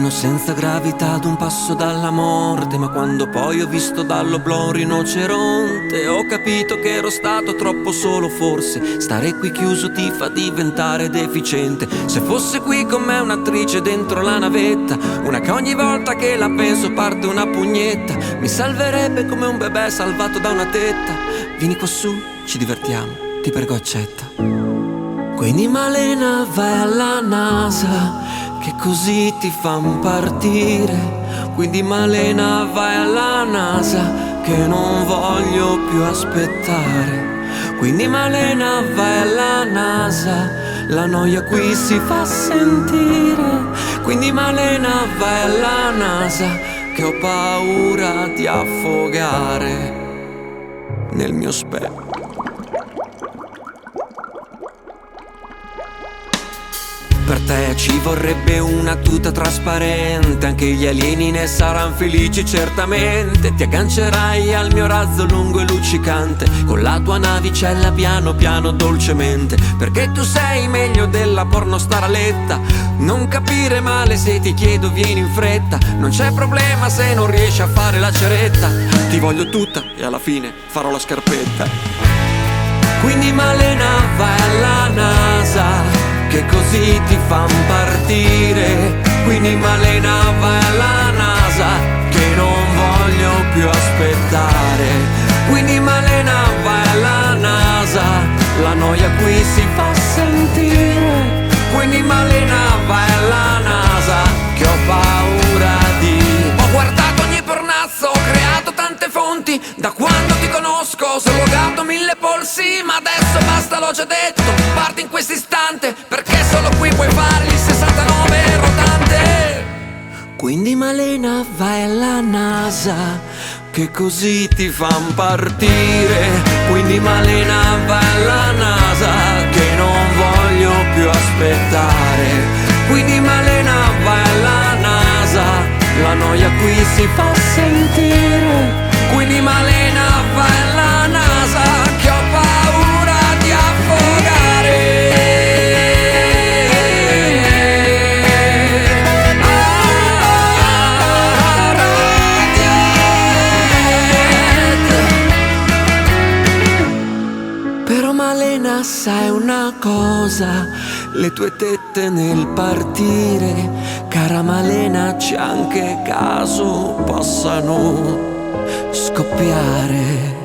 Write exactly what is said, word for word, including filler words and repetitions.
Sono senza gravità ad un passo dalla morte, ma quando poi ho visto dall'oblò un rinoceronte ho capito che ero stato troppo solo forse. Stare qui chiuso ti fa diventare deficiente. Se fosse qui con me un'attrice dentro la navetta, una che ogni volta che la penso parte una pugnetta, mi salverebbe come un bebè salvato da una tetta. Vieni qua su, ci divertiamo, ti prego accetta. Quindi Malena vai alla NASA, che così ti fan partire. Quindi Malena vai alla NASA, che non voglio più aspettare. Quindi Malena vai alla NASA, la noia qui si fa sentire. Quindi Malena vai alla NASA, che ho paura di affogare nel mio specchio. Per te ci vorrebbe una tuta trasparente, anche gli alieni ne saranno felici certamente. Ti aggancerai al mio razzo lungo e luccicante, con la tua navicella piano piano dolcemente. Perché tu sei meglio della pornostaraletta. Non capire male se ti chiedo vieni in fretta. Non c'è problema se non riesci a fare la ceretta. Ti voglio tutta e alla fine farò la scarpetta. Quindi Malena vai alla NASA, che così ti fan partire. Quindi Malena vai alla NASA, che non voglio più aspettare. Quindi Malena vai alla NASA, la noia qui si fa sentire. Quindi Malena vai alla NASA, che ho paura di... Ho guardato ogni pornazzo, ho creato tante fonti. Da quando ti conosco ho slogato mille polsi. Ma adesso basta, l'ho già detto, parti in questo istante, perché solo qui puoi fare il sessantanove rotante. Quindi Malena vai alla NASA, che così ti fan partire. Quindi Malena vai alla NASA, che non voglio più aspettare. Quindi Malena vai alla NASA, la noia qui si fa sentire. Quindi Malena vai alla NASA, che ho paura di affogare. Ah, Radiohead. Però Malena sai una cosa, le tue tette nel partire, cara Malena, c'è anche caso possano scoppiare.